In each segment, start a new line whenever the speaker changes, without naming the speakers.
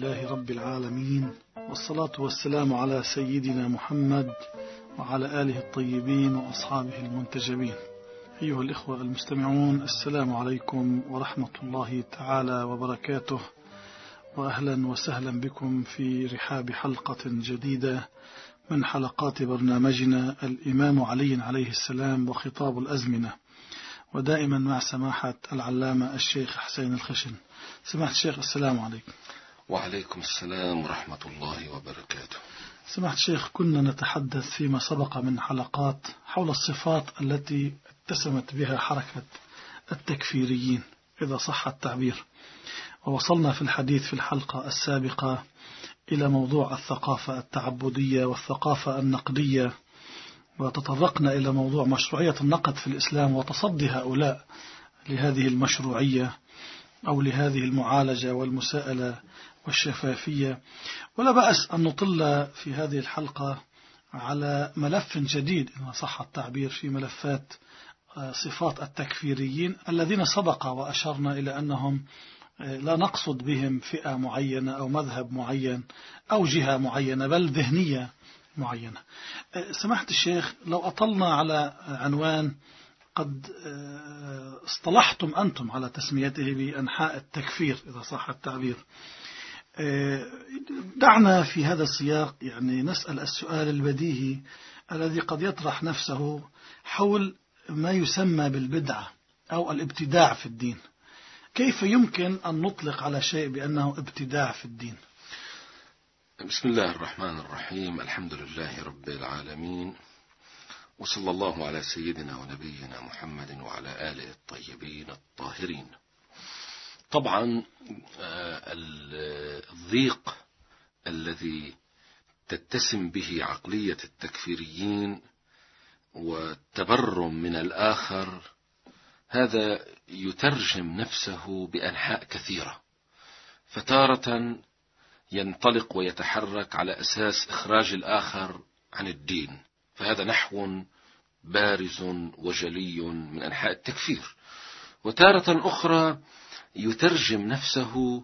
لله رب العالمين، والصلاة والسلام على سيدنا محمد وعلى آله الطيبين وأصحابه المنتجبين. أيها الإخوة المستمعون، السلام عليكم ورحمة الله تعالى وبركاته، وأهلا وسهلا بكم في رحاب حلقة جديدة من حلقات برنامجنا الإمام علي عليه السلام وخطاب الأزمنة، ودائما مع سماحة العلامة الشيخ حسين الخشن. سماحة الشيخ، السلام عليكم.
وعليكم السلام ورحمة الله وبركاته.
سماحة الشيخ، كنا نتحدث فيما سبق من حلقات حول الصفات التي اتسمت بها حركة التكفيريين إذا صح التعبير، ووصلنا في الحديث في الحلقة السابقة إلى موضوع الثقافة التعبدية والثقافة النقدية، وتطرقنا إلى موضوع مشروعية النقد في الإسلام وتصدي هؤلاء لهذه المشروعية أو لهذه المعالجة والمساءلة والشفافية. ولا بأس أن نطل في هذه الحلقة على ملف جديد إن صح التعبير في ملفات صفات التكفيريين الذين سبق وأشرنا إلى أنهم لا نقصد بهم فئة معينة أو مذهب معين أو جهة معينة، بل ذهنية معينة. سماحة الشيخ، لو أطلنا على عنوان قد اصطلحتم أنتم على تسميته بأنحاء التكفير إذا صح التعبير، دعنا في هذا السياق يعني نسأل السؤال البديهي الذي قد يطرح نفسه حول ما يسمى بالبدعة أو الابتداع في الدين. كيف يمكن أن نطلق على شيء بأنه ابتداع في الدين؟
بسم الله الرحمن الرحيم، الحمد لله رب العالمين، وصلى الله على سيدنا ونبينا محمد وعلى آله الطيبين الطاهرين. طبعا الضيق الذي تتسم به عقلية التكفيريين والتبرم من الآخر، هذا يترجم نفسه بأنحاء كثيرة، فتارة ينطلق ويتحرك على أساس إخراج الآخر عن الدين، فهذا نحو بارز وجلي من أنحاء التكفير. وتارة أخرى يترجم نفسه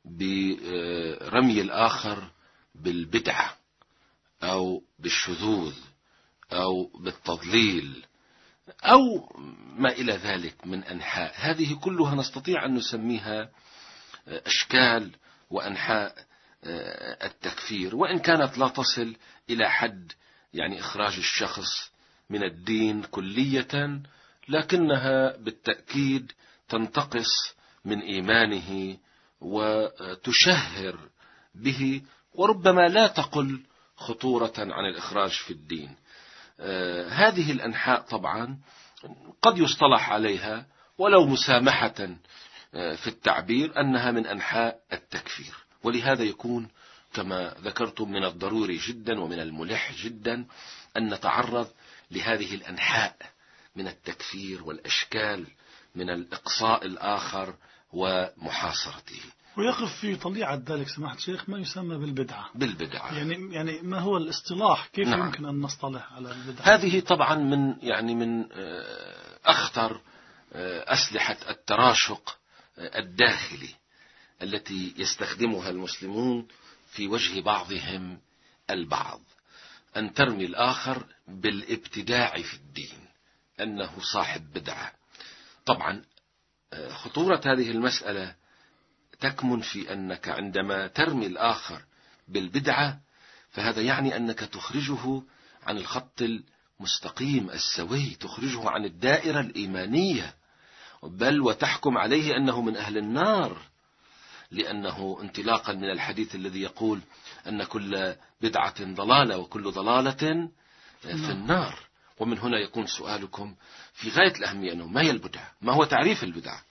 برمي الآخر بالبدعة أو بالشذوذ أو بالتضليل أو ما إلى ذلك من أنحاء. هذه كلها نستطيع أن نسميها أشكال وأنحاء التكفير، وإن كانت لا تصل إلى حد يعني إخراج الشخص من الدين كلية، لكنها بالتأكيد تنتقص من إيمانه وتشهر به، وربما لا تقل خطورة عن الإخراج في الدين. هذه الأنحاء طبعا قد يصطلح عليها ولو مسامحة في التعبير أنها من أنحاء التكفير، ولهذا يكون كما ذكرتم من الضروري جدا ومن الملح جدا أن نتعرض لهذه الأنحاء من التكفير والأشكال من الإقصاء الآخر ومحاصرته.
ويقف في طليعة ذلك سماحة الشيخ ما يسمى بالبدعة. يعني ما هو الاصطلاح؟ كيف نعم. يمكن أن نصطلح على البدعة؟
هذه طبعا من أخطر أسلحة التراشق الداخلي التي يستخدمها المسلمون في وجه بعضهم البعض، أن ترمي الآخر بالابتداع في الدين أنه صاحب بدعة. طبعا خطورة هذه المسألة تكمن في أنك عندما ترمي الآخر بالبدعة فهذا يعني أنك تخرجه عن الخط المستقيم السوي، تخرجه عن الدائرة الإيمانية، بل وتحكم عليه أنه من أهل النار، لأنه انطلاقا من الحديث الذي يقول أن كل بدعة ضلالة وكل ضلالة في النار. ومن هنا يكون سؤالكم في غاية الأهمية، أنه ما هي البدعة؟ ما هو تعريف البدعة؟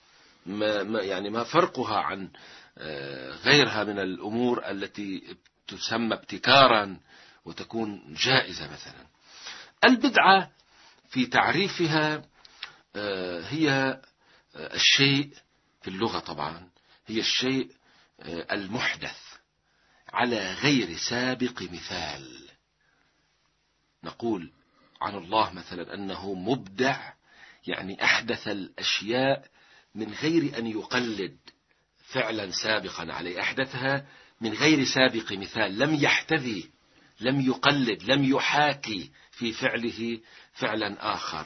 ما فرقها عن غيرها من الأمور التي تسمى ابتكارا وتكون جائزة مثلا؟ البدعة في تعريفها هي الشيء في اللغة طبعا هي الشيء المحدث على غير سابق مثال. نقول عن الله مثلا أنه مبدع، يعني أحدث الأشياء من غير أن يقلد فعلا سابقا عليه، أحدثها من غير سابق مثال، لم يحتذي، لم يقلد، لم يحاكي في فعله فعلا آخر.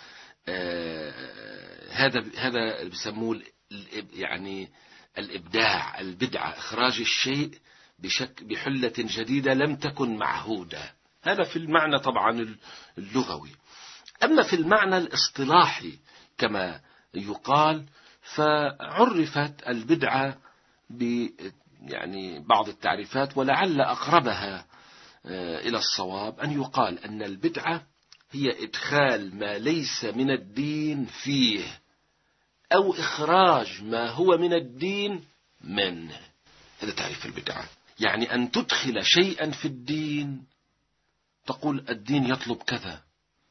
هذا بيسموه يعني الإبداع، البدعة، إخراج الشيء بحلة جديدة لم تكن معهودة. هذا في المعنى طبعا اللغوي. أما في المعنى الاصطلاحي كما يقال، فعرفت البدعة يعني بعض التعريفات، ولعل أقربها إلى الصواب أن يقال أن البدعة هي إدخال ما ليس من الدين فيه، أو إخراج ما هو من الدين منه. هذا تعريف البدعة. يعني أن تدخل شيئا في الدين، تقول الدين يطلب كذا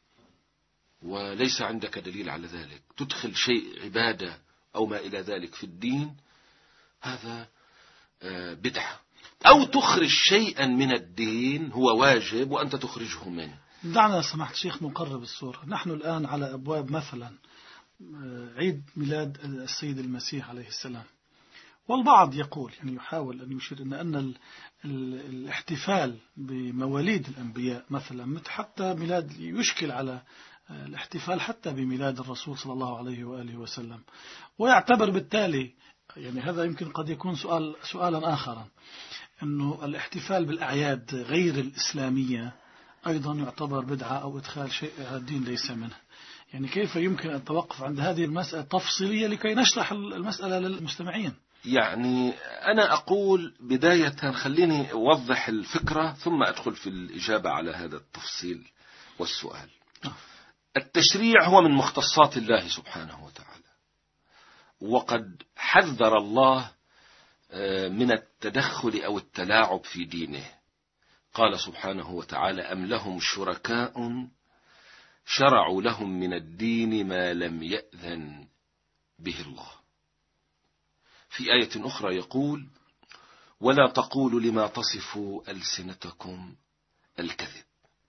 وليس عندك دليل على ذلك، تدخل شيء عبادة أو ما إلى ذلك في الدين، هذا بدعة. أو تخرج شيئا من الدين هو واجب وأنت تخرجه منه.
دعنا سمحت شيخ نقرب الصورة. نحن الآن على أبواب مثلا عيد ميلاد السيد المسيح عليه السلام، والبعض يقول يعني يحاول أن يشير أن الاحتفال بمواليد الأنبياء مثلا حتى ميلاد يشكل على الاحتفال حتى بميلاد الرسول صلى الله عليه وآله وسلم، ويعتبر بالتالي يعني هذا يمكن قد يكون سؤالا آخر، أنه الاحتفال بالأعياد غير الإسلامية أيضا يعتبر بدعة أو إدخال شيء الدين ليس منه. يعني كيف يمكن أن نتوقف عند هذه المسألة تفصيلية لكي نشرح المسألة للمستمعين؟
يعني أنا أقول بداية خليني أوضح الفكرة ثم أدخل في الإجابة على هذا التفصيل والسؤال. التشريع هو من مختصات الله سبحانه وتعالى، وقد حذر الله من التدخل أو التلاعب في دينه. قال سبحانه وتعالى: أم لهم شركاء شرعوا لهم من الدين ما لم يأذن به الله. في آية أخرى يقول: ولا تقولوا لما تصف ألسنتكم الكذب،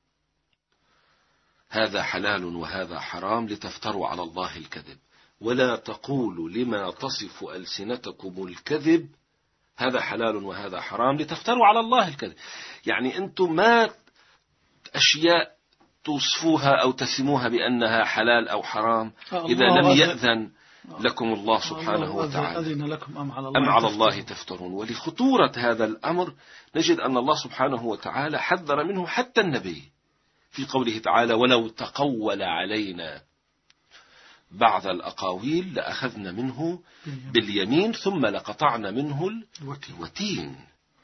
هذا حلال وهذا حرام لتفتروا على الله الكذب. ولا تقولوا لما تصف ألسنتكم الكذب، هذا حلال وهذا حرام لتفتروا على الله الكذب. يعني أنتم ما أشياء توصفوها أو تسموها بأنها حلال أو حرام إذا لم يأذن لكم الله سبحانه وتعالى، أم على الله تفترون. ولخطورة هذا الأمر نجد أن الله سبحانه وتعالى حذر منه حتى النبي في قوله تعالى: ولو تقول علينا بعض الأقاويل لأخذنا منه باليمين ثم لقطعنا منه الوتين.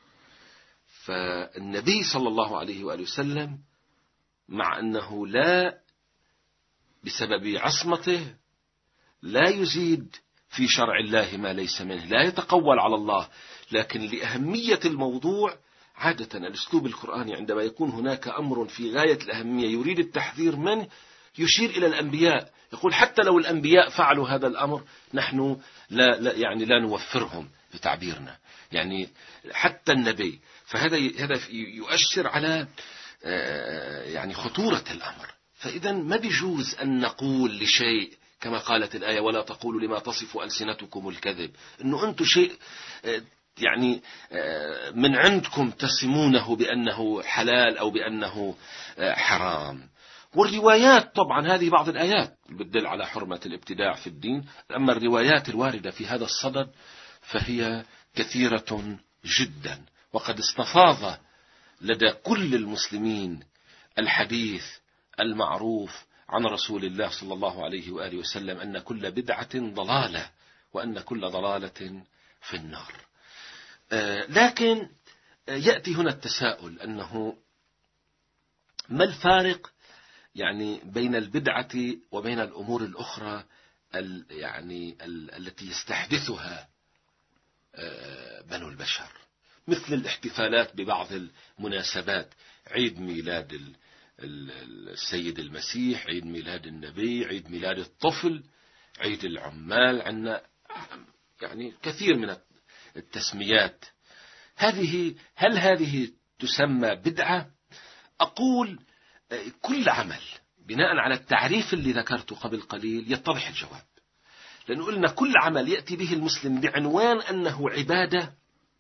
فالنبي صلى الله عليه وآله وسلم مع أنه لا بسبب عصمته لا يزيد في شرع الله ما ليس منه، لا يتقول على الله، لكن لأهمية الموضوع عادة الأسلوب القرآني عندما يكون هناك أمر في غاية الأهمية يريد التحذير منه يشير إلى الأنبياء، يقول حتى لو الأنبياء فعلوا هذا الأمر نحن لا نوفرهم بتعبيرنا، يعني حتى النبي. فهذا يؤشر على يعني خطورة الأمر. فإذا ما بيجوز أن نقول لشيء كما قالت الآية: ولا تقولوا لما تصف ألسنتكم الكذب، أنه أنتم شيء يعني من عندكم تسمونه بأنه حلال أو بأنه حرام. والروايات طبعا هذه بعض الآيات بتدل على حرمة الابتداع في الدين، أما الروايات الواردة في هذا الصدد فهي كثيرة جدا، وقد استفاض لدى كل المسلمين الحديث المعروف عن رسول الله صلى الله عليه وآله وسلم أن كل بدعة ضلالة وأن كل ضلالة في النار. لكن يأتي هنا التساؤل أنه ما الفارق يعني بين البدعة وبين الأمور الأخرى يعني التي يستحدثها بنو البشر، مثل الاحتفالات ببعض المناسبات، عيد ميلاد السيد المسيح، عيد ميلاد النبي، عيد ميلاد الطفل، عيد العمال، عندنا يعني كثير من التسميات. هل هذه تسمى بدعة؟ أقول كل عمل بناء على التعريف اللي ذكرته قبل قليل يتضح الجواب، لأنه قلنا كل عمل يأتي به المسلم بعنوان أنه عبادة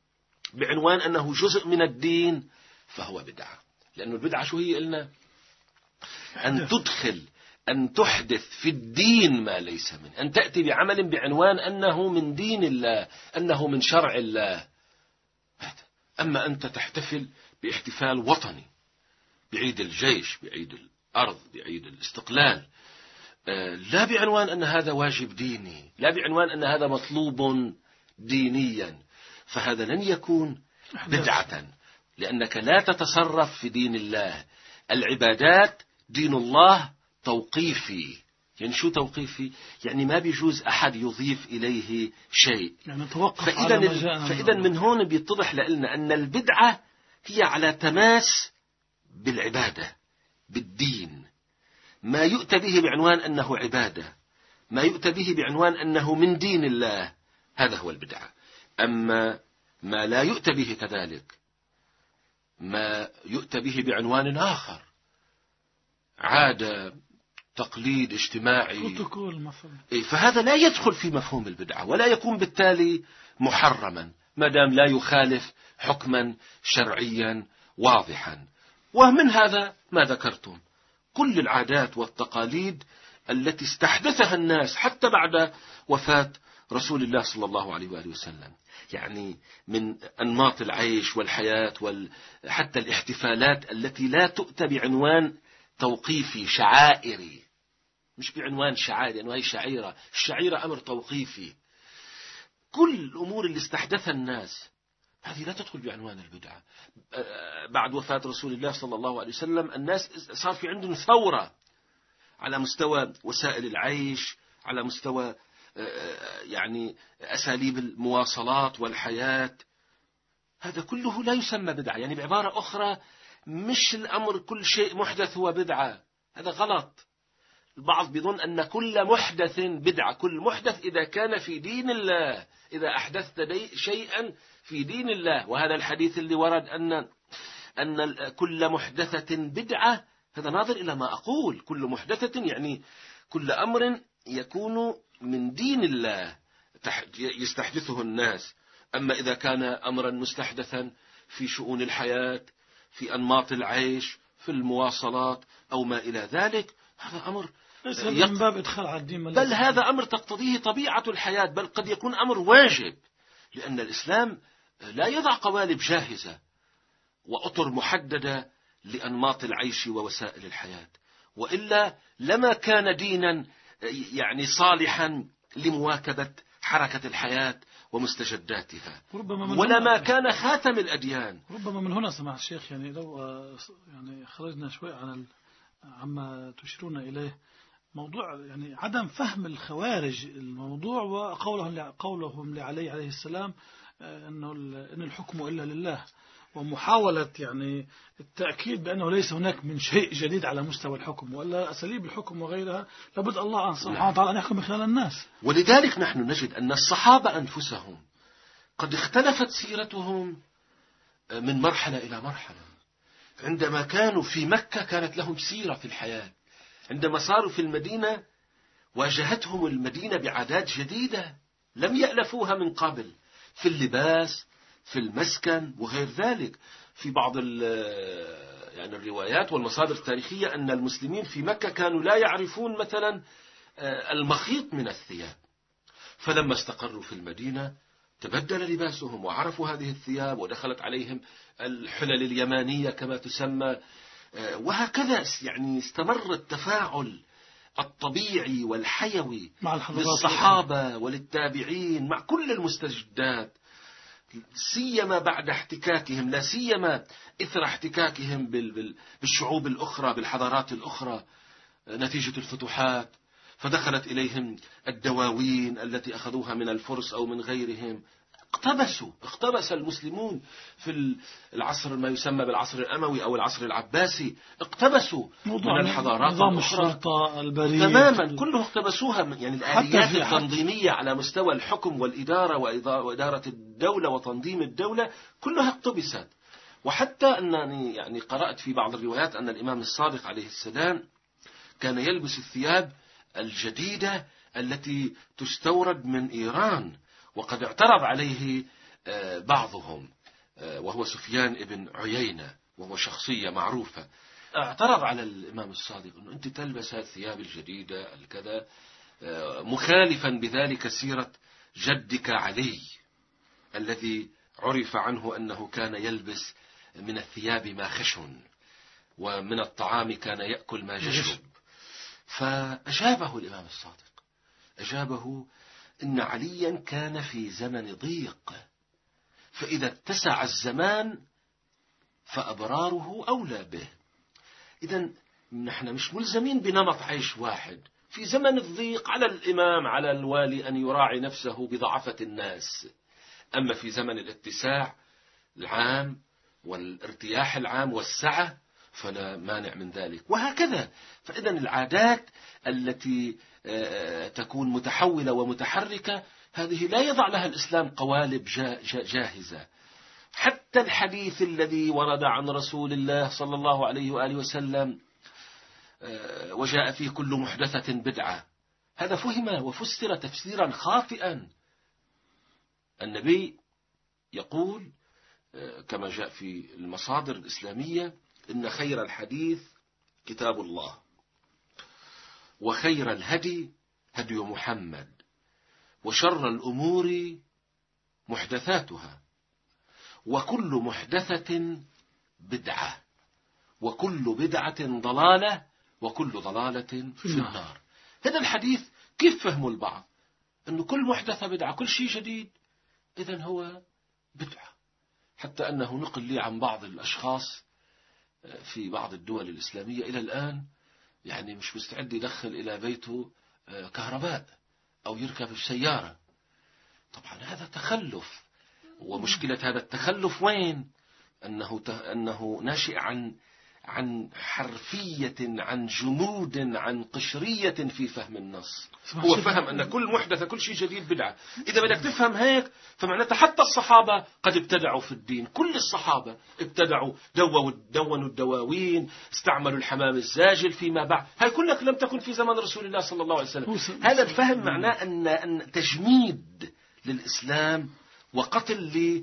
بعنوان أنه جزء من الدين فهو بدعة. لأن البدعة شو هي؟ قلنا أن تحدث في الدين ما ليس منه، أن تأتي بعمل بعنوان أنه من دين الله، أنه من شرع الله. أما أنت تحتفل باحتفال وطني، بعيد الجيش، بعيد الأرض، بعيد الاستقلال، لا بعنوان أن هذا واجب ديني، لا بعنوان أن هذا مطلوب دينيا، فهذا لن يكون بدعة، لأنك لا تتصرف في دين الله. العبادات دين الله توقيفي. يعني شو توقيفي؟ يعني ما بيجوز أحد يضيف إليه شيء.
يعني توقف على ما جاءنا.
فإذا من هون بيتضح لنا أن البدعة هي على تماس بالعبادة، بالدين. ما يؤتى به بعنوان أنه عبادة، ما يؤتى به بعنوان أنه من دين الله، هذا هو البدعة. أما ما لا يؤتى به كذلك، ما يؤتى به بعنوان آخر، عادة، تقليد اجتماعي،
بروتوكول مثلا،
فهذا لا يدخل في مفهوم البدعة، ولا يكون بالتالي محرما ما دام لا يخالف حكما شرعيا واضحا. ومن هذا ما ذكرتم، كل العادات والتقاليد التي استحدثها الناس حتى بعد وفاة رسول الله صلى الله عليه وآله وسلم، يعني من أنماط العيش والحياة حتى الاحتفالات التي لا تؤتى بعنوان توقيفي شعائري، مش بعنوان شعائر، لأنه هي شعيرة، الشعيرة أمر توقيفي. كل الأمور اللي استحدثها الناس هذه لا تدخل بعنوان البدعة. بعد وفاة رسول الله صلى الله عليه وسلم الناس صار في عندهم ثورة على مستوى وسائل العيش، على مستوى يعني أساليب المواصلات والحياة. هذا كله لا يسمى بدعة. يعني بعبارة أخرى، مش الأمر كل شيء محدث هو بدعة، هذا غلط. البعض بيظن أن كل محدث بدعة. كل محدث إذا كان في دين الله، إذا أحدثت شيئا في دين الله، وهذا الحديث اللي ورد أن كل محدثة بدعة، هذا ناظر إلى ما أقول. كل محدثة يعني كل أمر يكون من دين الله يستحدثه الناس. أما إذا كان أمرا مستحدثا في شؤون الحياة، في أنماط العيش، في المواصلات أو ما إلى ذلك، هذا أمر
ليس من باب إدخال على الدين،
بل هذا أمر تقتضيه طبيعة الحياة، بل قد يكون أمر واجب، لأن الإسلام لا يضع قوالب جاهزة وأطر محددة لأنماط العيش ووسائل الحياة، وإلا لما كان دينا يعني صالحا لمواكبة حركة الحياة ومستجداتها، ولما كان خاتم الأديان.
ربما من هنا سمع الشيخ، يعني لو يعني خرجنا شوي عما تشيرون إليه، موضوع يعني عدم فهم الخوارج الموضوع، وقولهم لعلي عليه السلام إن الحكم إلا لله، ومحاولة يعني التأكيد بأنه ليس هناك من شيء جديد على مستوى الحكم، ولا أساليب الحكم وغيرها لابد الله سبحانه وتعالى أن يحكم من خلال الناس.
ولذلك نحن نجد أن الصحابة أنفسهم قد اختلفت سيرتهم من مرحلة إلى مرحلة. عندما كانوا في مكة كانت لهم سيرة في الحياة، عندما صاروا في المدينة واجهتهم المدينة بعادات جديدة لم يألفوها من قبل، في اللباس، في المسكن وغير ذلك. في بعض يعني الروايات والمصادر التاريخية أن المسلمين في مكة كانوا لا يعرفون مثلا المخيط من الثياب، فلما استقروا في المدينة تبدل لباسهم وعرفوا هذه الثياب، ودخلت عليهم الحلل اليمانية كما تسمى، وهكذا يعني استمر التفاعل الطبيعي والحيوي للصحابة وللتابعين مع كل المستجدات، سيما بعد احتكاكهم، لا سيما إثر احتكاكهم بالشعوب الأخرى، بالحضارات الأخرى نتيجة الفتوحات. فدخلت إليهم الدواوين التي أخذوها من الفرس أو من غيرهم. اقتبس المسلمون في العصر ما يسمى بالعصر الأموي أو العصر العباسي، اقتبسوا من الحضارات الأخرى تماما، كله اقتبسوها. يعني الآليات التنظيمية على مستوى الحكم والإدارة وإدارة الدولة وتنظيم الدولة كلها اقتبست. وحتى أنني يعني قرأت في بعض الروايات أن الإمام الصادق عليه السلام كان يلبس الثياب الجديدة التي تستورد من إيران، وقد اعترض عليه بعضهم وهو سفيان ابن عيينة، وهو شخصية معروفة، اعترض على الإمام الصادق أنه أنت تلبس هذه الثياب الجديدة الكذا، مخالفا بذلك سيرة جدك علي الذي عرف عنه أنه كان يلبس من الثياب ما خشن، ومن الطعام كان يأكل ما جشب. فأجابه الإمام الصادق، أجابه إن عليا كان في زمن ضيق، فإذا اتسع الزمان فأبراره أولى به. إذن نحن مش ملزمين بنمط عيش واحد. في زمن الضيق على الإمام على الوالي أن يراعي نفسه بضعفة الناس، أما في زمن الاتساع العام والارتياح العام والسعة فلا مانع من ذلك، وهكذا. فإذن العادات التي تكون متحولة ومتحركة هذه لا يضع لها الإسلام قوالب جاهزة. حتى الحديث الذي ورد عن رسول الله صلى الله عليه وآله وسلم وجاء فيه كل محدثة بدعة، هذا فهم وفسر تفسيرا خاطئا. النبي يقول كما جاء في المصادر الإسلامية إن خير الحديث كتاب الله، وخير الهدي هدي محمد، وشر الأمور محدثاتها، وكل محدثة بدعة، وكل بدعة ضلالة، وكل ضلالة في النار. هذا الحديث كيف فهموا البعض؟ أنه كل محدثة بدعة، كل شيء جديد إذن هو بدعة. حتى أنه نقل لي عن بعض الأشخاص في بعض الدول الإسلامية إلى الآن يعني مش مستعد يدخل إلى بيته كهرباء أو يركب السيارة. طبعا هذا تخلف، ومشكلة هذا التخلف وين؟ أنه ناشئ عن حرفية، عن جمود، عن قشرية في فهم النص. هو فهم أن كل محدثة كل شيء جديد بدعة. إذا بدك تفهم هيك فمعناتها حتى الصحابة قد ابتدعوا في الدين، كل الصحابة ابتدعوا، دونوا الدواوين، استعملوا الحمام الزاجل فيما بعد، هاي كلها لم تكن في زمن رسول الله صلى الله عليه وسلم. هذا الفهم معناه أن تجميد للإسلام وقتل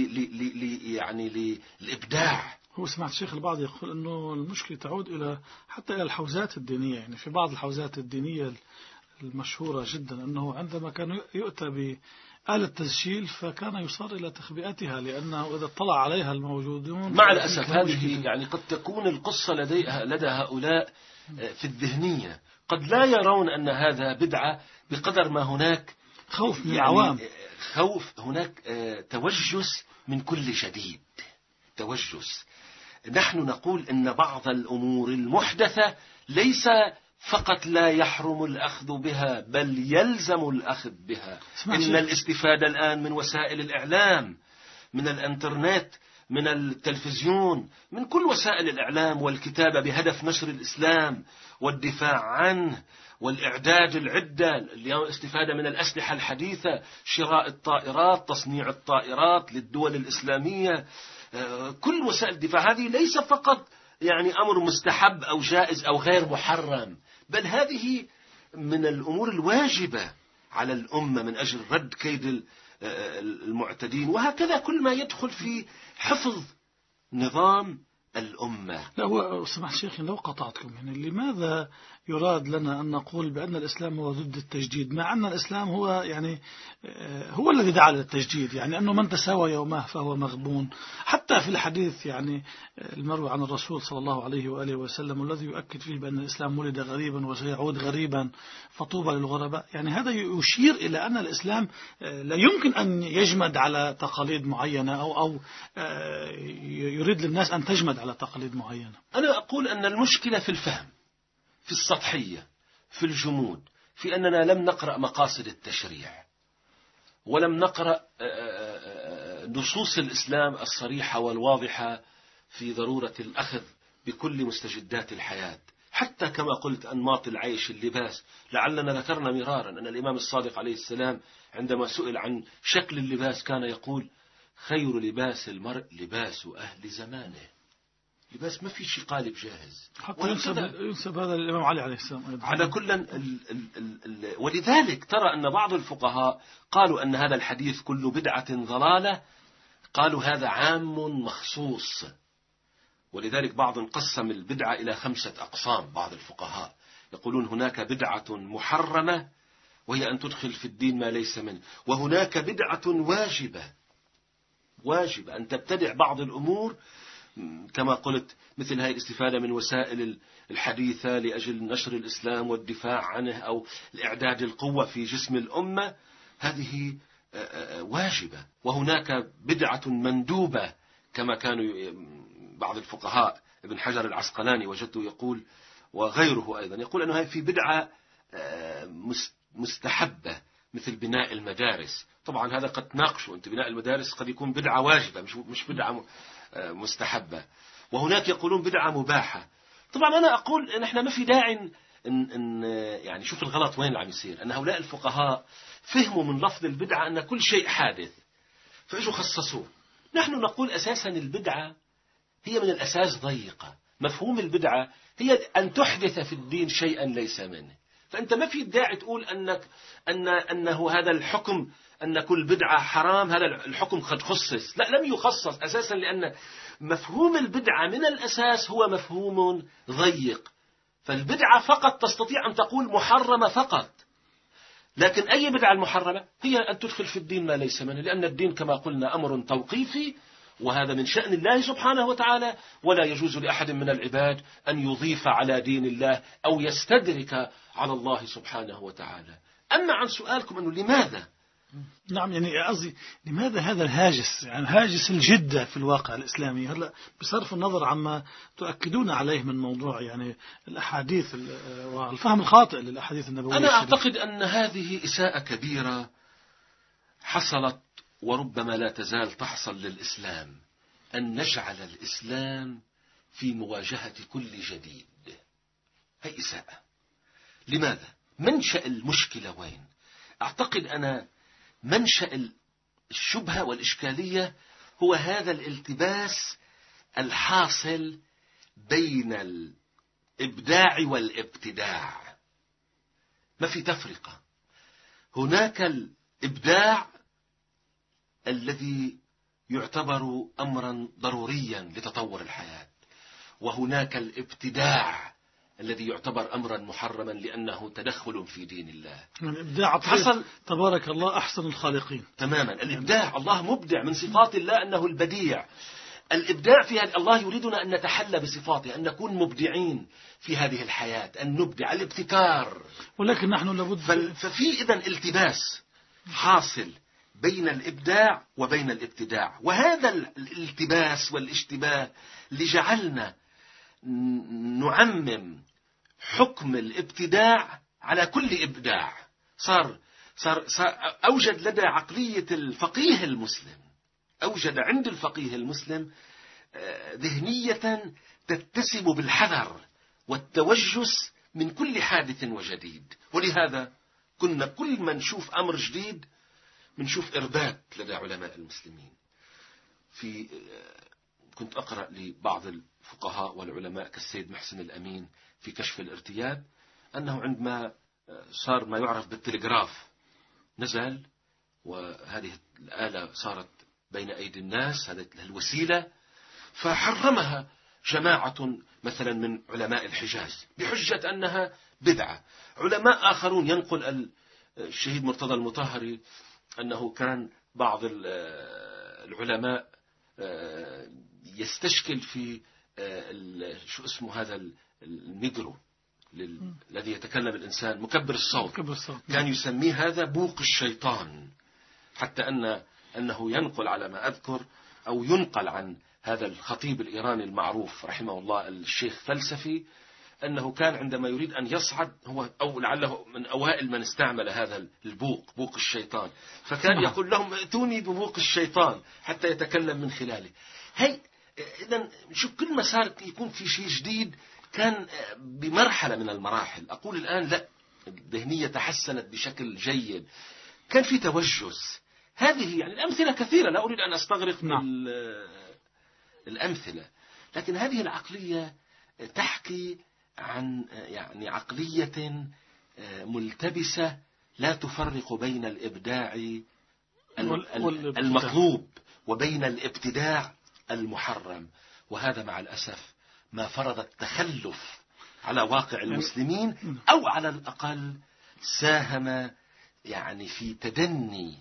يعني للإبداع.
هو سمعت شيخ البعض يقول أنه المشكلة تعود حتى إلى الحوزات الدينية. يعني في بعض الحوزات الدينية المشهورة جدا أنه عندما كان يؤتى بآلة تسجيل فكان يصار إلى تخبئتها، لأنه إذا اطلع عليها الموجودون
مع الأسف هذه يعني قد تكون القصة لدى هؤلاء في الذهنية، قد لا يرون أن هذا بدعة بقدر ما هناك
خوف من العوام،
خوف، هناك توجس من كل جديد، توجس. نحن نقول إن بعض الأمور المحدثة ليس فقط لا يحرم الأخذ بها بل يلزم الأخذ بها. إن الاستفادة الآن من وسائل الإعلام، من الانترنت، من التلفزيون، من كل وسائل الإعلام والكتابة بهدف نشر الإسلام والدفاع عنه والإعداد العدة، الاستفادة من الأسلحة الحديثة، شراء الطائرات، تصنيع الطائرات للدول الإسلامية، كل وسائل الدفاع هذه ليس فقط يعني أمر مستحب أو جائز أو غير محرم، بل هذه من الأمور الواجبة على الأمة من أجل رد كيد المعتدين، وهكذا كل ما يدخل في حفظ نظام الأمة.
لا هو سمح شيخي لو قطعتكم يعني، لماذا يراد لنا أن نقول بأن الإسلام هو ضد التجديد، مع أن الإسلام هو يعني هو الذي دعا للتجديد، يعني أنه من تساوى يومه فهو مغبون. حتى في الحديث يعني المروي عن الرسول صلى الله عليه وآله وسلم الذي يؤكد فيه بأن الإسلام ولد غريبا وسيعود غريبا فطوبى للغرباء، يعني هذا يشير إلى أن الإسلام لا يمكن أن يجمد على تقاليد معينة أو يريد للناس أن تجمد على تقاليد معينة.
أنا أقول أن المشكلة في الفهم، في السطحية، في الجمود، في أننا لم نقرأ مقاصد التشريع، ولم نقرأ نصوص الإسلام الصريحة والواضحة في ضرورة الأخذ بكل مستجدات الحياة، حتى كما قلت أنماط العيش، اللباس. لعلنا ذكرنا مرارا أن الإمام الصادق عليه السلام عندما سئل عن شكل اللباس كان يقول: خير لباس المرء لباس أهل زمانه. لباس ما في شيء قالب جاهز،
حتى ينسب هذا للإمام علي عليه السلام أيضا.
على كل ولذلك ترى أن بعض الفقهاء قالوا أن هذا الحديث كل بدعة ضلالة قالوا هذا عام مخصوص. ولذلك بعض قسم البدعة إلى 5 أقسام. بعض الفقهاء يقولون هناك بدعة محرمة وهي أن تدخل في الدين ما ليس منه، وهناك بدعة واجبة أن تبتدع بعض الأمور كما قلت، مثل هذه الاستفادة من وسائل الحديثة لأجل نشر الإسلام والدفاع عنه أو الإعداد القوة في جسم الأمة، هذه واجبة. وهناك بدعة مندوبة كما كانوا بعض الفقهاء، ابن حجر العسقلاني وجدته يقول، وغيره أيضا يقول أنه في بدعة مستحبة مثل بناء المدارس. طبعا هذا قد تناقشوا أنت، بناء المدارس قد يكون بدعة واجبة مش بدعة مستحبة. وهناك يقولون بدعة مباحة. طبعا أنا أقول نحن ما في داعي إن يعني شوف الغلط وين عم يصير، أن هؤلاء الفقهاء فهموا من لفظ البدعة أن كل شيء حادث فإجوا خصصوه. نحن نقول أساسا البدعة هي من الأساس ضيقة. مفهوم البدعة هي أن تحدث في الدين شيئا ليس منه. فأنت ما في داعي تقول أنه هذا الحكم أن كل بدعة حرام، هذا الحكم قد خصص. لا، لم يخصص أساسا، لأن مفهوم البدعة من الأساس هو مفهوم ضيق. فالبدعة فقط تستطيع أن تقول محرمة فقط، لكن أي بدعة المحرمة هي أن تدخل في الدين ما ليس منه، لأن الدين كما قلنا أمر توقيفي، وهذا من شأن الله سبحانه وتعالى، ولا يجوز لأحد من العباد أن يضيف على دين الله أو يستدرك على الله سبحانه وتعالى. أما عن سؤالكم أنه لماذا؟
نعم، يعني قصدي لماذا هذا الهاجس، يعني هاجس الجدة في الواقع الإسلامي هلا بصرف النظر عما تؤكدون عليه من موضوع يعني الأحاديث والفهم الخاطئ للأحاديث النبوية.
أنا أعتقد أن هذه إساءة كبيرة حصلت وربما لا تزال تحصل للإسلام، أن نجعل الإسلام في مواجهة كل جديد. هي إساءة. لماذا؟ منشأ المشكلة وين؟ أعتقد أنا منشأ الشبهة والإشكالية هو هذا الالتباس الحاصل بين الإبداع والابتداع. ما في تفرقة. هناك الإبداع الذي يعتبر أمرا ضروريا لتطور الحياة، وهناك الابتداع الذي يعتبر أمرا محرما لأنه تدخل في دين الله.
الإبداع حصل تبارك الله أحسن الخالقين.
تماما. الإبداع، الله مبدع، من صفات الله أنه البديع. الإبداع في هذه، الله يريدنا أن نتحلى بصفاته، أن نكون مبدعين في هذه الحياة، أن نبدع، الابتكار.
ولكن نحن لابد
ففي إذن التباس حاصل بين الإبداع وبين الابتداع، وهذا الالتباس والاشتباه اللي جعلنا نعمم حكم الابتداع على كل إبداع. صار أوجد لدى عقلية الفقيه المسلم، أوجد عند الفقيه المسلم ذهنية تتسم بالحذر والتوجس من كل حادث وجديد. ولهذا كنا كل ما نشوف أمر جديد منشوف إرباك لدى علماء المسلمين. كنت أقرأ لبعض الفقهاء والعلماء كالسيد محسن الأمين في كشف الارتياب أنه عندما صار ما يعرف بالتلغراف نزل، وهذه الآلة صارت بين أيدي الناس، هذه الوسيلة، فحرمها جماعة مثلا من علماء الحجاز بحجة أنها بدعة. علماء آخرون، ينقل الشهيد مرتضى المطهري أنه كان بعض العلماء يستشكل في شو اسمه هذا الميكرو الذي يتكلم الإنسان، مكبر الصوت، كان يسميه هذا بوق الشيطان، حتى أنه ينقل على ما أذكر أو ينقل عن هذا الخطيب الإيراني المعروف رحمه الله الشيخ فلسفي، أنه كان عندما يريد أن يصعد هو أو لعله من أوائل من استعمل هذا البوق، بوق الشيطان، فكان يقول لهم ائتوني ببوق الشيطان حتى يتكلم من خلاله. هي إذن شوف، كل ما صار يكون في شيء جديد كان بمرحلة من المراحل. أقول الآن لا، الذهنية تحسنت بشكل جيد، كان في توجس. هذه يعني الأمثلة كثيرة، لا أريد أن أستغرق الأمثلة، لكن هذه العقلية تحكي عن يعني عقلية ملتبسة لا تفرق بين الإبداع المطلوب وبين الابتداع المحرم. وهذا مع الأسف ما فرض التخلف على واقع المسلمين، أو على الأقل ساهم يعني في تدني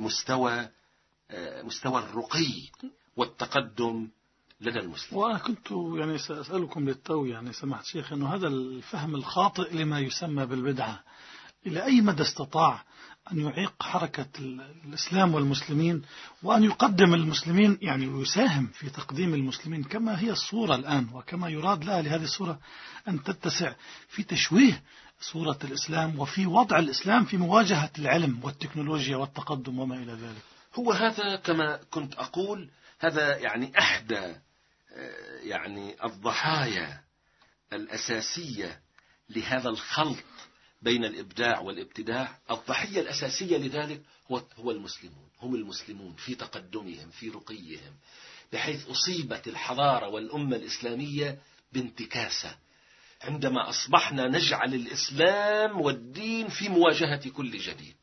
مستوى الرقي والتقدم لدى المسلمين.
وأنا كنت يعني سأسألكم للتو يعني سمحت شيخ أنه هذا الفهم الخاطئ لما يسمى بالبدعة إلى أي مدى استطاع أن يعيق حركة الإسلام والمسلمين، وأن يقدم المسلمين يعني ويساهم في تقديم المسلمين كما هي الصورة الآن، وكما يراد لها لهذه الصورة أن تتسع في تشويه صورة الإسلام وفي وضع الإسلام في مواجهة العلم والتكنولوجيا والتقدم وما إلى ذلك.
هو هذا كما كنت أقول، هذا يعني أحدى يعني الضحايا الأساسية لهذا الخلط بين الإبداع والابتداع. الضحية الأساسية لذلك هو المسلمون، هم المسلمون في تقدمهم في رقيهم، بحيث أصيبت الحضارة والأمة الإسلامية بانتكاسة عندما أصبحنا نجعل الإسلام والدين في مواجهة كل جديد.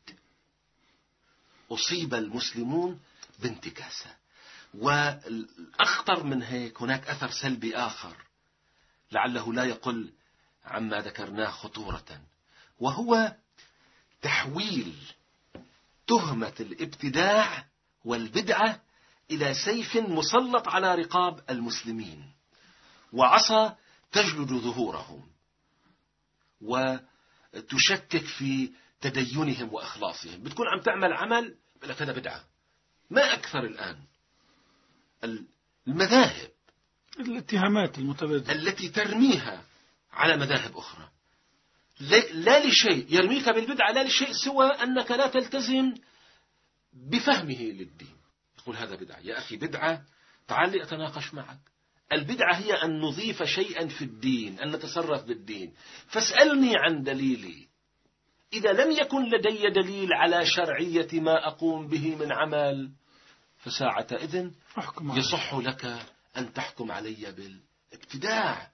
أصيب المسلمون بانتكاسة. والأخطر من هيك هناك أثر سلبي آخر لعله لا يقل عما ذكرناه خطورة، وهو تحويل تهمة الابتداع والبدعة إلى سيف مسلط على رقاب المسلمين، وعصا تجلد ظهورهم وتشكك في تدينهم وإخلاصهم. بتكون عم تعمل عمل لك هذا بدعة. ما أكثر الآن المذاهب
الاتهامات المتبادلة
التي ترميها على مذاهب أخرى، لا لشيء يرميك بالبدعة، لا لشيء سوى أنك لا تلتزم بفهمه للدين. يقول هذا بدعة. يا أخي بدعة، تعال لي أتناقش معك. البدعة هي أن نضيف شيئا في الدين، أن نتصرف بالدين. فاسألني عن دليلي. إذا لم يكن لدي دليل على شرعية ما أقوم به من عمل، فساعة إذن يصح لك أن تحكم علي بالابتداع.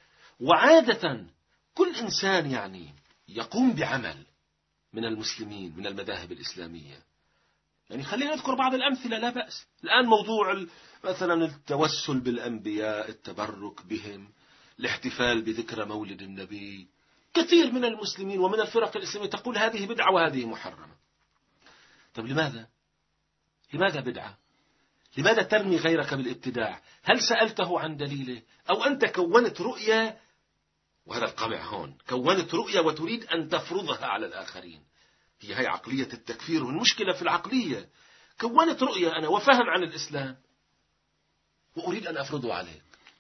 وعادة كل إنسان يعني يقوم بعمل من المسلمين من المذاهب الإسلامية، يعني خلينا نذكر بعض الأمثلة لا بأس. الآن موضوع مثلا التوسل بالأنبياء، التبرك بهم، الاحتفال بذكرى مولد النبي، كثير من المسلمين ومن الفرق الإسلامية تقول هذه بدعة وهذه محرمة. طب لماذا بدعة؟ لماذا ترمي غيرك بالابتداع؟ هل سألته عن دليله؟ أو أنت كونت رؤية، وهذا القمع هون، كونت رؤية وتريد أن تفرضها على الآخرين. هي عقلية التكفير، والمشكلة في العقلية. كونت رؤية أنا وفهم عن الإسلام وأريد أن أفرضه عليك.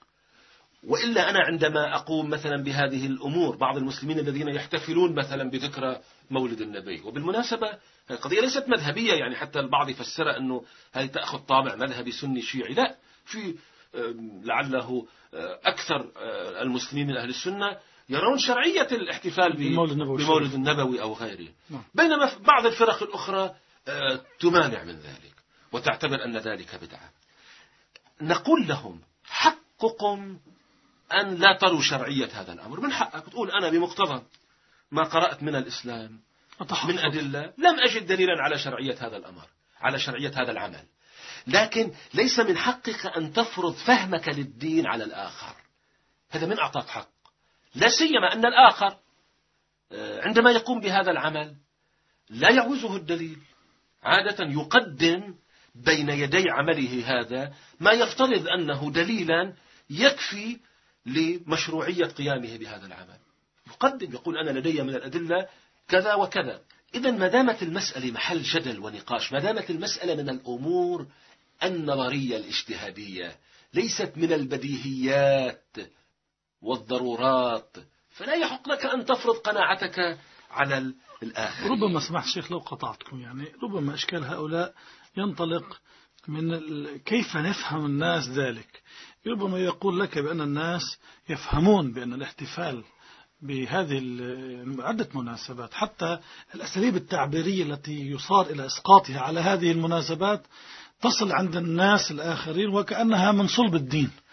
وإلا أنا عندما أقوم مثلا بهذه الأمور، بعض المسلمين الذين يحتفلون مثلا بذكرى مولد النبي، وبالمناسبة القضية ليست مذهبية، يعني حتى البعض يفسر أنه هذه تأخذ طابع مذهبي سني شيعي. لا، في لعله أكثر المسلمين من أهل السنة يرون شرعية الاحتفال بمولد النبوي أو غيره، بينما بعض الفرق الأخرى تمانع من ذلك وتعتبر أن ذلك بدعة. نقول لهم حقكم أن لا تروا شرعية هذا الأمر. من حقك تقول أنا بمقتضى ما قرأت من الإسلام من أدلة لم أجد دليلا على شرعية هذا الأمر، على شرعية هذا العمل. لكن ليس من حقك أن تفرض فهمك للدين على الآخر. هذا من أعطاك حق، لا سيما أن الآخر عندما يقوم بهذا العمل لا يعوزه الدليل. عادة يقدم بين يدي عمله هذا ما يفترض أنه دليلا يكفي لمشروعية قيامه بهذا العمل. يقدم، يقول أنا لدي من الأدلة كذا وكذا. إذن ما دامت المسألة محل جدل ونقاش، ما دامت المسألة من الأمور النظرية الاجتهادية ليست من البديهيات والضرورات، فلا يحق لك أن تفرض قناعتك على الآخر.
ربما سمحت شيخ لو قطعتكم، يعني ربما إشكال هؤلاء ينطلق من كيف نفهم الناس ذلك. ربما يقول لك بأن الناس يفهمون بأن الاحتفال بهذه عدة مناسبات، حتى الأساليب التعبيرية التي يصار إلى إسقاطها على هذه المناسبات تصل عند الناس الآخرين وكأنها من صلب الدين.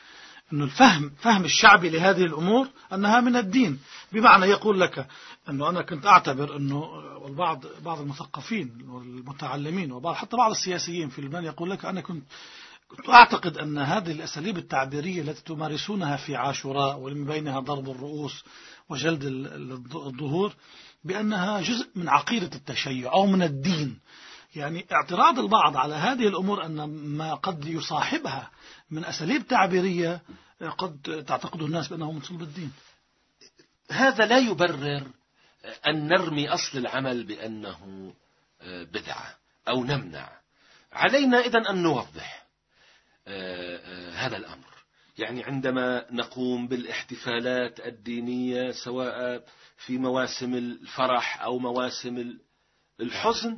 أنه فهم الشعبي لهذه الأمور أنها من الدين، بمعنى يقول لك أنه أنا كنت أعتبر أنه بعض المثقفين والمتعلمين حتى بعض السياسيين في لبنان يقول لك أنا كنت أعتقد أن هذه الأساليب التعبيرية التي تمارسونها في عاشوراء ومن بينها ضرب الرؤوس وجلد الظهور بأنها جزء من عقيدة التشيع أو من الدين. يعني اعتراض البعض على هذه الأمور أن ما قد يصاحبها من أساليب تعبيرية قد تعتقد الناس بأنه من صلب الدين.
هذا لا يبرر أن نرمي أصل العمل بأنه بدعة أو نمنع. علينا إذن أن نوضح هذا الأمر. يعني عندما نقوم بالاحتفالات الدينية سواء في مواسم الفرح أو مواسم الحزن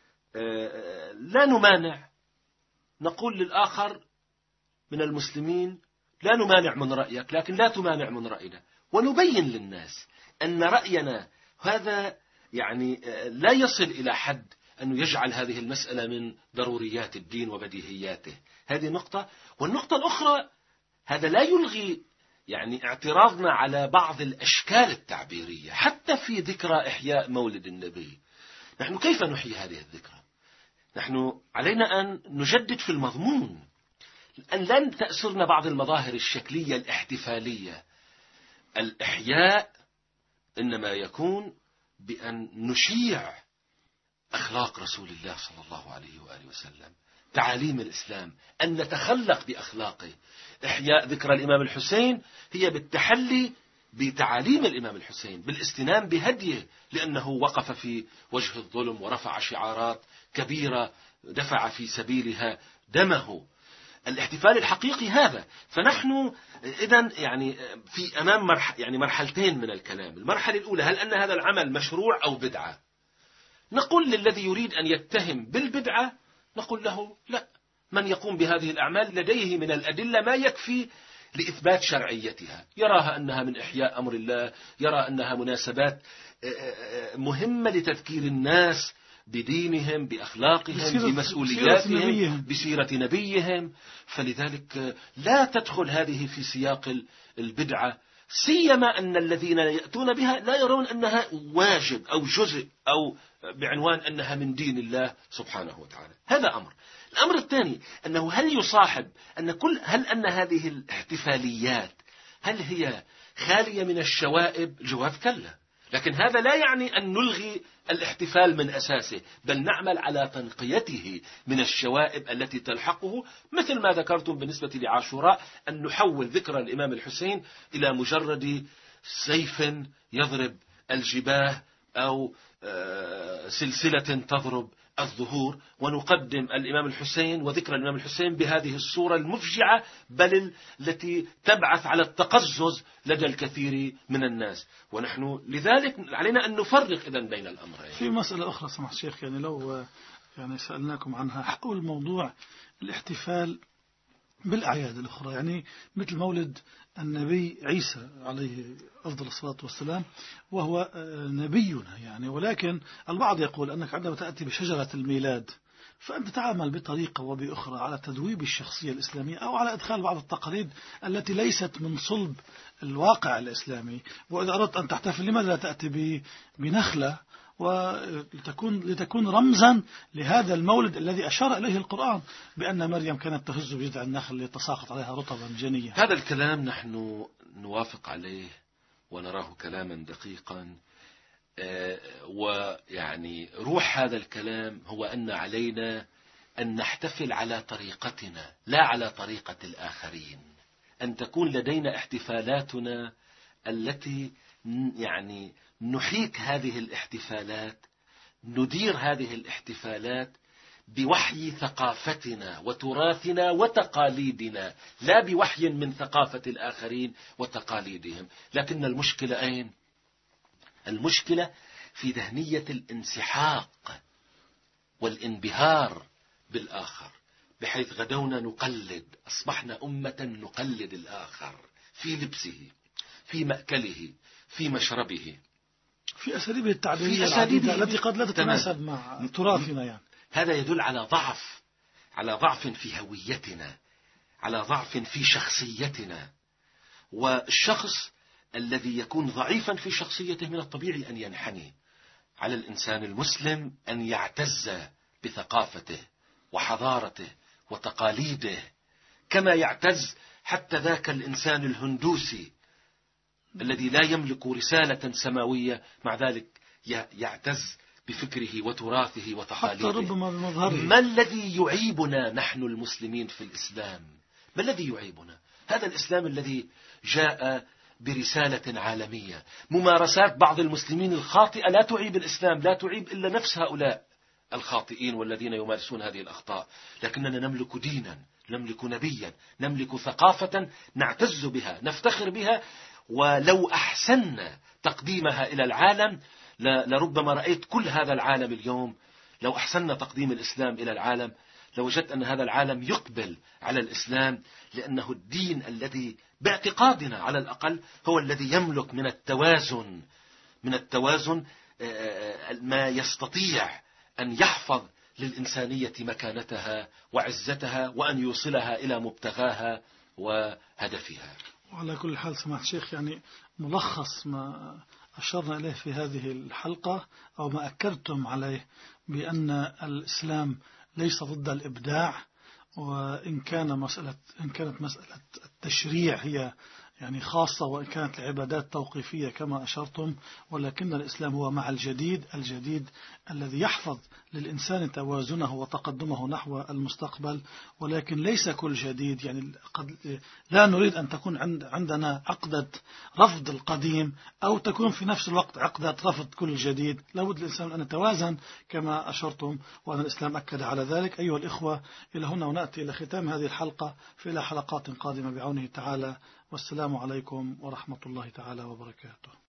لا نمانع، نقول للآخر من المسلمين لا نمانع من رأيك لكن لا تمانع من رأينا، ونبين للناس أن رأينا هذا يعني لا يصل إلى حد أن يجعل هذه المسألة من ضروريات الدين وبديهياته. هذه نقطة. والنقطة الأخرى، هذا لا يلغي يعني اعتراضنا على بعض الأشكال التعبيرية حتى في ذكرى إحياء مولد النبي. نحن كيف نحيي هذه الذكرى؟ نحن علينا أن نجدد في المضمون، أن لن تأسرنا بعض المظاهر الشكلية الاحتفالية. الإحياء إنما يكون بأن نشيع أخلاق رسول الله صلى الله عليه وآله وسلم، تعاليم الإسلام، أن نتخلق بأخلاقه. إحياء ذكرى الإمام الحسين هي بالتحلي بتعاليم الإمام الحسين، بالاستنان بهديه، لأنه وقف في وجه الظلم ورفع شعارات كبيرة دفع في سبيلها دمه. الاحتفال الحقيقي هذا. فنحن إذن يعني في أمام مرحلتين من الكلام. المرحلة الأولى، هل أن هذا العمل مشروع أو بدعة؟ نقول للذي يريد أن يتهم بالبدعة، نقول له لا، من يقوم بهذه الأعمال لديه من الأدلة ما يكفي لإثبات شرعيتها، يراها أنها من إحياء أمر الله، يرى أنها مناسبات مهمة لتذكير الناس بدينهم، بأخلاقهم، بمسؤولياتهم، بسيرة نبيهم. فلذلك لا تدخل هذه في سياق البدعة، سيما أن الذين يأتون بها لا يرون أنها واجب أو جزء أو بعنوان أنها من دين الله سبحانه وتعالى. هذا أمر. الأمر الثاني أنه هل أن هذه الاحتفاليات هل هي خالية من الشوائب؟ الجواب كلا. لكن هذا لا يعني أن نلغي الاحتفال من أساسه، بل نعمل على تنقيته من الشوائب التي تلحقه، مثل ما ذكرتم بالنسبة لعاشوراء، أن نحول ذكرى الإمام الحسين إلى مجرد سيف يضرب الجباه أو سلسلة تضرب الظهور، ونقدم الإمام الحسين وذكرى الإمام الحسين بهذه الصورة المفجعة، بل التي تبعث على التقزز لدى الكثير من الناس. ونحن لذلك علينا أن نفرق إذن بين الأمرين.
في مسألة أخرى سمح الشيخ، يعني لو سألناكم عنها، حول موضوع الاحتفال بالأعياد الأخرى، يعني مثل مولد النبي عيسى عليه أفضل الصلاة والسلام، وهو نبينا يعني. ولكن البعض يقول أنك عندما تأتي بشجرة الميلاد فأنت تعمل بطريقة وبأخرى على تذويب الشخصية الإسلامية أو على إدخال بعض التقاليد التي ليست من صلب الواقع الإسلامي. وإذا أردت أن تحتفل لماذا لا تأتي بنخلة لتكون رمزا لهذا المولد الذي أشار إليه القرآن بأن مريم كانت تهز بجذع النخل ليتساقط عليها رطبا جنيا.
هذا الكلام نحن نوافق عليه ونراه كلاما دقيقا، ويعني روح هذا الكلام هو أن علينا أن نحتفل على طريقتنا لا على طريقة الآخرين، أن تكون لدينا احتفالاتنا التي يعني نحيك هذه الاحتفالات، ندير هذه الاحتفالات بوحي ثقافتنا وتراثنا وتقاليدنا، لا بوحي من ثقافة الآخرين وتقاليدهم. لكن المشكلة أين؟ المشكلة في ذهنية الانسحاق والانبهار بالآخر، بحيث غدونا نقلد، أصبحنا أمة نقلد الآخر في لبسه، في مأكله، في مشربه،
في أساليبه التعبيرية العديدة التي قد لا تتناسب مع تراثنا يعني.
هذا يدل على ضعف في هويتنا، على ضعف في شخصيتنا. والشخص الذي يكون ضعيفا في شخصيته من الطبيعي أن ينحني. على الإنسان المسلم أن يعتز بثقافته وحضارته وتقاليده، كما يعتز حتى ذاك الإنسان الهندوسي الذي لا يملك رسالة سماوية، مع ذلك يعتز بفكره وتراثه وتقاليده.
حتى ربما بمظهره.
ما الذي يعيبنا نحن المسلمين في الإسلام؟ ما الذي يعيبنا؟ هذا الإسلام الذي جاء برسالة عالمية. ممارسات بعض المسلمين الخاطئة لا تعيب الإسلام، لا تعيب إلا نفس هؤلاء الخاطئين والذين يمارسون هذه الأخطاء، لكننا نملك دينا، نملك نبيا، نملك ثقافة نعتز بها، نفتخر بها، ولو أحسننا تقديمها إلى العالم لربما رأيت كل هذا العالم اليوم، لو أحسننا تقديم الإسلام إلى العالم لوجدت أن هذا العالم يقبل على الإسلام، لأنه الدين الذي باعتقادنا على الأقل هو الذي يملك من التوازن ما يستطيع أن يحفظ للإنسانية مكانتها وعزتها، وأن يوصلها إلى مبتغاها وهدفها.
وعلى كل حال سماحة الشيخ، يعني ملخص ما أشرنا إليه في هذه الحلقة أو ما أكدتم عليه بأن الإسلام ليس ضد الإبداع، وإن كانت مسألة التشريع هي يعني خاصة، وإن كانت العبادات توقيفية كما أشرتم، ولكن الإسلام هو مع الجديد الذي يحفظ للإنسان توازنه وتقدمه نحو المستقبل. ولكن ليس كل جديد، يعني لا نريد أن تكون عندنا عقدة رفض القديم أو تكون في نفس الوقت عقدة رفض كل جديد. لابد الإنسان أن يتوازن كما أشرتم، وأن الإسلام أكد على ذلك. أيها الإخوة، إلى هنا ونأتي إلى ختام هذه الحلقة، في حلقات قادمة بعونه تعالى، والسلام عليكم ورحمة الله تعالى وبركاته.